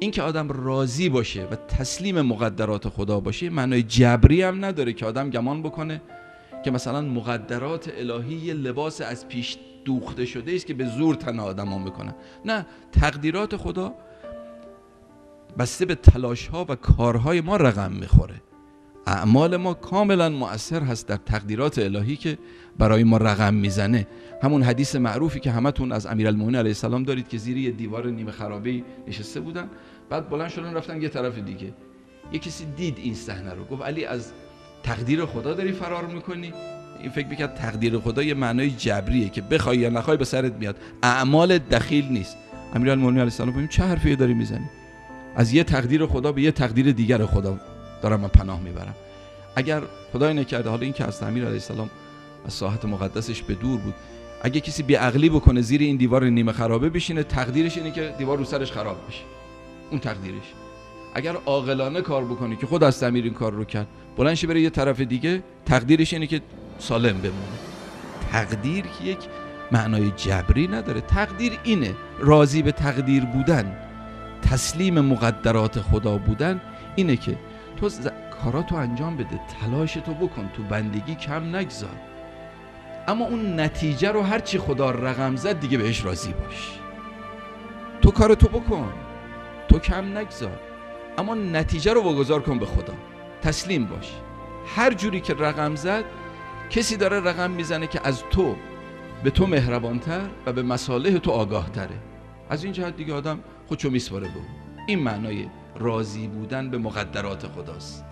این که آدم راضی باشه و تسلیم مقدرات خدا باشه معنای جبری هم نداره که آدم گمان بکنه که مثلا مقدرات الهی یه لباس از پیش دوخته شده است که به زور تن آدم‌ها میکنن. نه، تقدیرات خدا بسته به تلاش‌ها و کارهای ما رقم میخوره. اعمال ما کاملا مؤثر هست در تقدیرات الهی که برای ما رقم میزنه. همون حدیث معروفی که همتون از امیرالمومنین علیه السلام دارید که زیر یه دیوار نیمه خرابه‌ای نشسته بودن، بعد بلند شدن رفتن یه طرف دیگه. یه کسی دید این صحنه رو، گفت علی از تقدیر خدا داری فرار میکنی؟ این فکر میکرد تقدیر خدا یه معنای جبریه که بخوای یا نخوای به سرت میاد، اعمال دخیل نیست. امیرالمومنین علیه السلام گفت چه حرفی داری میزنی؟ از یه تقدیر خدا به یه تقدیر دیگر خدا دارم من پناه میبرم. اگر خدای نکرده، حالا این که از امیر علیه السلام از ساحت مقدسش به دور بود، اگه کسی بی عقلی بکنه زیر این دیوار نیمه خرابه بشینه، تقدیرش اینه که دیوار رو سرش خراب بشه، اون تقدیرش. اگر عاقلانه کار بکنه که خود از امیر این کار رو کرد، بلند شه بره یه طرف دیگه، تقدیرش اینه که سالم بمونه. تقدیر که یک معنای جبری نداره. تقدیر اینه، راضی به تقدیر بودن، تسلیم مقدرات خدا بودن اینه که تو کاراتو انجام بده، تلاشتو بکن، تو بندگی کم نگذار، اما اون نتیجه رو هرچی خدا رقم زد دیگه بهش راضی باش. تو کارتو بکن، تو کم نگذار، اما نتیجه رو واگذار کن به خدا، تسلیم باش. هر جوری که رقم زد، کسی داره رقم میزنه که از تو به تو مهربانتر و به مصالح تو آگاه تره. از این جهت دیگه آدم خودشو میسپاره به اون. این معنای راضی بودن به مقدرات خداست.